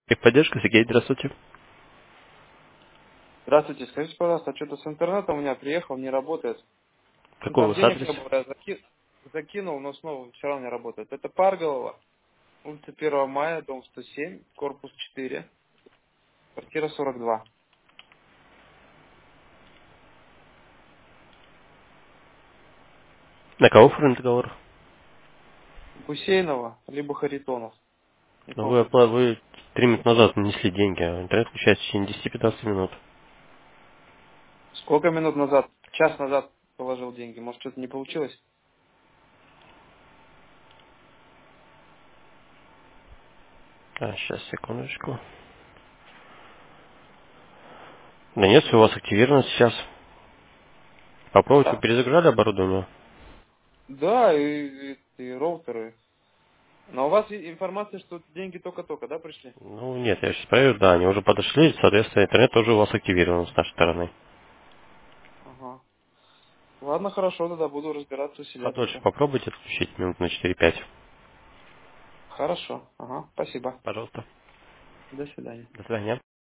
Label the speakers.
Speaker 1: Поддержка, Сергей, здравствуйте.
Speaker 2: Здравствуйте, скажите, пожалуйста, что-то с интернетом у меня приехал, не работает. Ну
Speaker 1: Какой у
Speaker 2: там
Speaker 1: вас
Speaker 2: денег
Speaker 1: адрес?
Speaker 2: не было, я закинул, но снова все равно не работает. Это Парголова, улица 1 мая, дом 107, корпус 4, квартира 42.
Speaker 1: На кого оформлен договор?
Speaker 2: Гусейнова, либо Харитонов, не
Speaker 1: Ну, вы,
Speaker 2: помню.
Speaker 1: вы 3 минуты назад нанесли деньги, а интернет включается в течение 10-15 минут.
Speaker 2: Сколько минут назад, час назад положил деньги, может что-то не получилось?
Speaker 1: Сейчас, секундочку. Да нет, все у вас активировано сейчас. Попробуйте, вы
Speaker 2: Да?
Speaker 1: перезагружали оборудование?
Speaker 2: Да, и роутеры. Но у вас информация, что деньги только-только, да, пришли?
Speaker 1: Ну, нет, я сейчас проверю, да, они уже подошли, соответственно, интернет тоже у вас активирован с нашей стороны.
Speaker 2: Ага. Ладно, хорошо, тогда буду разбираться у себя
Speaker 1: Подольше
Speaker 2: только.
Speaker 1: попробуйте отключить минут на 4-5.
Speaker 2: Хорошо, ага, спасибо.
Speaker 1: Пожалуйста.
Speaker 2: До свидания.
Speaker 1: До свидания.